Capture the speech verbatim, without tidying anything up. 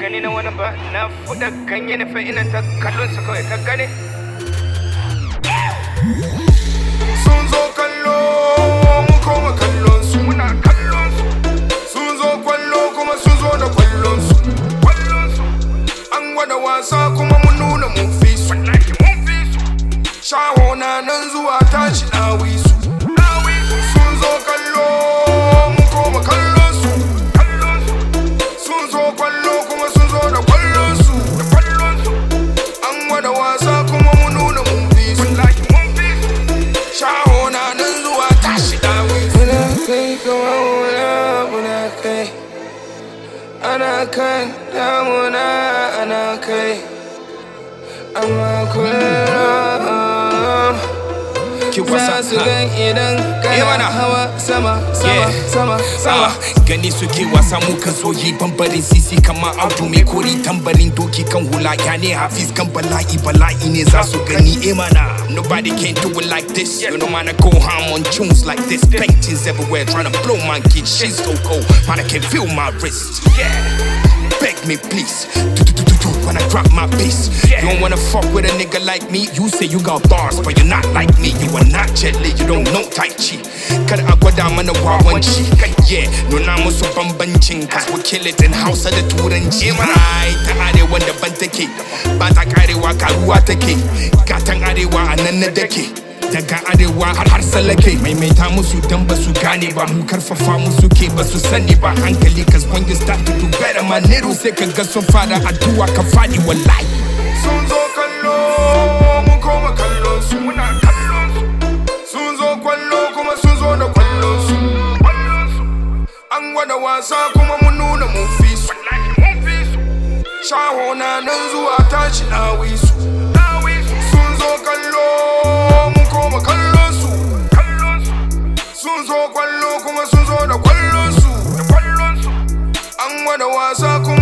tunani na wani ba na fuda ganye na fa ina ta kallon su kawai ka gane sun zo kallo mu koma kallon su muna kallon su sun zo kwallo kuma sun zo da kwallon su kwallon su an gwada wasa kuma mun nuna mun fi su wallahi mun fi su shaho na nan zuwa tashi dawi su sun zo kallo mu koma kallon su kallon su sun zo kwallo kuma sun zo da kwallon su da kwallon su an gwada wasa kuma mun nuna mun fi su wallahi mun fi su shaho na nan zuwa tashi dawi su muna kai kuma muna muna kai ana kan damuna ana kai amma kullum za su gan idan kana hawa sama sama sama sama gani suke wasa mu kan so yi bambarin sisi kama auto mai kori tambarin doki kan hula ya ne hafiz kan bala'i bala'i ne za su gani eh mana nobody can do it like this you know man I go ham on tunes like this paintings everywhere trying to blow my kid she's so cold man I can feel my wrist beg me please when I drop my piece you don't wanna fuck with a nigga like me you say you got bars but you're not like me you are not Jet Li you don't know Tai Chi kada a gwada mana wawanci yeah nuna musu bambancin cause we kill it in Hausa da Turanci right ta arewa daban take ba ta karewa karuwa take gatan arewa a nan na dake daga arewa har har salake maimaita musu dan ba su gane ba mu karfafa musu ke ba su sani ba hankali cause when you start to do better my nero sai ka ga sun fara addu'a ka fadi wallahi sun zo kallo mu koma kallon su muna kallon su sun zo kwallo kuma sun zo da kwallon su an gwada wasa kuma mun nuna mun fi su mun fi su shaho na nan zuwa tashi dawi su sun zo kallo mu koma kallon su kallon su sun zo kwallo kuma sun zo da kwallon su da kwallon su an gwada wasa kuma